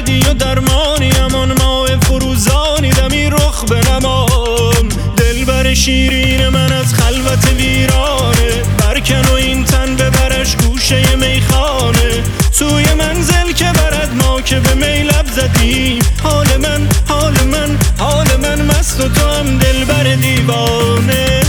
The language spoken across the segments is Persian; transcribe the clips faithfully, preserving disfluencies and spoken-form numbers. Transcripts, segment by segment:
دردی و درمانی، همان ماه فروزانی دمی رخ بنمام. دلبر شیرین من از خلوت ویرانه، برکن و این تن ببرش گوشه میخانه. سوی منزل که برد ما که به می لب زدیم، حال من حال من حال من مست و تو هم دلبر دیوانه.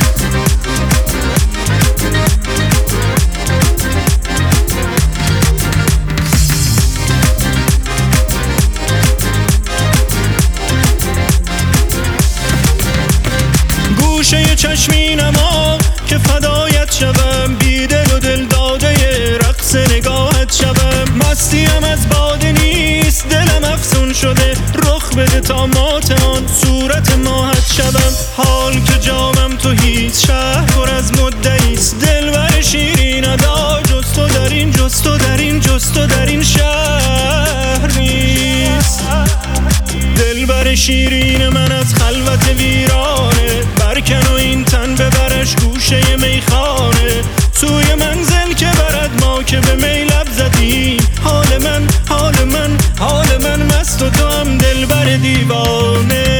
گوشه چشمی نما که فدایت شوم، بیدل و دل داده رقص نگاهت شوم. مستیم از باده نیست دلم افسون شده، رخ بده تا مات آن صورت ماهت شوم. حال که جامم تو هیچ شهر پر از مدعیست، دلبر شیرین ادا جز تو در این جز تو در این جز تو در این شهر نیست. دلبر شیرین من از خلوت ویرانه، برکن و این تن ببرش گوشه میخانه. سوی منزل که برد ما که به می لب زدیم، حال من حال من حال من مست و تو هم دلبر دیوانه.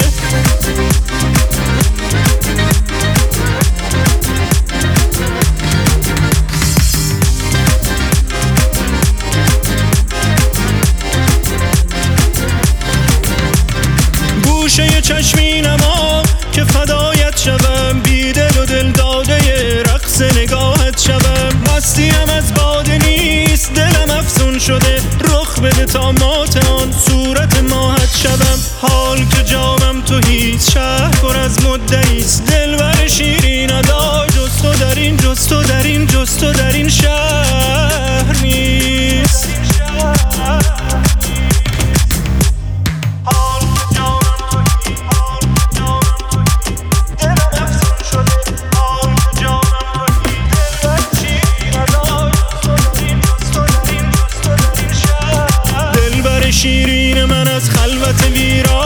گوشه چشمی نما که فدایت شوم، بیدل و دل داده رقص نگاهت شوم. مستیم از باده نیست دلم افسون شده، رخ بده تا مات آن صورت ماهت شوم. حال که جامم تو هیچ شهر پر از مدعیست، دلبر شیرین ادا جز تو در این جز تو در این جز تو در این شهر نیست. شیرین من از خلوت ویران